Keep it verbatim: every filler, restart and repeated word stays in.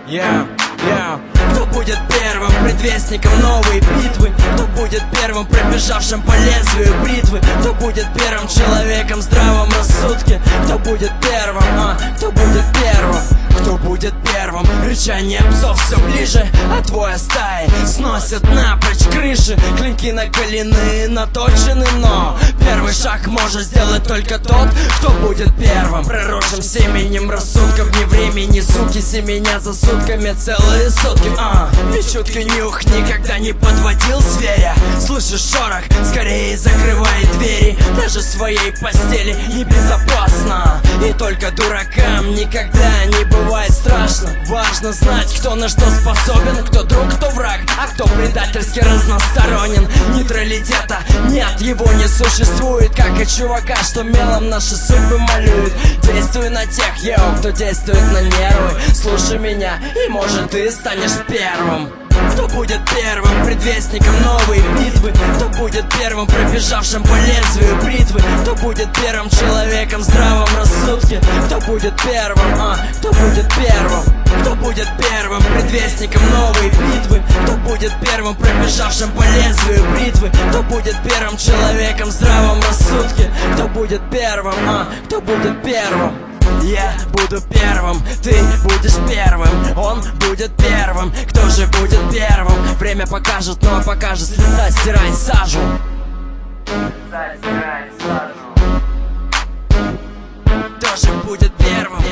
Yeah, yeah. Кто будет первым предвестником новой битвы? Кто будет первым пробежавшим по лезвию бритвы? Кто будет первым человеком в здравом рассудке? Кто будет первым, а? Кто будет первым? Кто будет первым? Рычание псов все ближе, а твоя стаи сносят напрочь крыши. Клинки накалены, наточены, но первый шаг может сделать только тот, кто будет первым. Проросшим семенем рассудка вне времени, суки семеня за сутками целые сутки. А, и чуткий нюх никогда не подводил зверя. Слышишь шорох, скорее закрывай двери. Даже в своей постели небезопасно, и только дуракам никогда не бывает страшно. Важно знать, кто на что способен, кто друг, кто враг, а кто предательски разносторонен. Нейтралитета нет, его не существует, как и чувака, что мелом наши судьбы малюет. Действуй на тех, йоу, кто действует на нервы. Слушай меня, и может ты станешь первым. Кто будет первым предвестником новой битвы? Кто будет первым пробежавшим по лезвию бритвы? Кто будет первым человеком в здравом рассудке? Кто будет первым, а? Кто будет первым? Кто будет первым предвестником новой битвы? Кто будет первым пробежавшим по лезвию бритвы? Кто будет первым человеком в здравом рассудке? Кто будет первым, а? Кто будет первым? Я буду первым, ты будешь первым, он будет первым. Кто же будет первым? Время покажет, но покажет с лица стирай сажу. Кто же будет первым?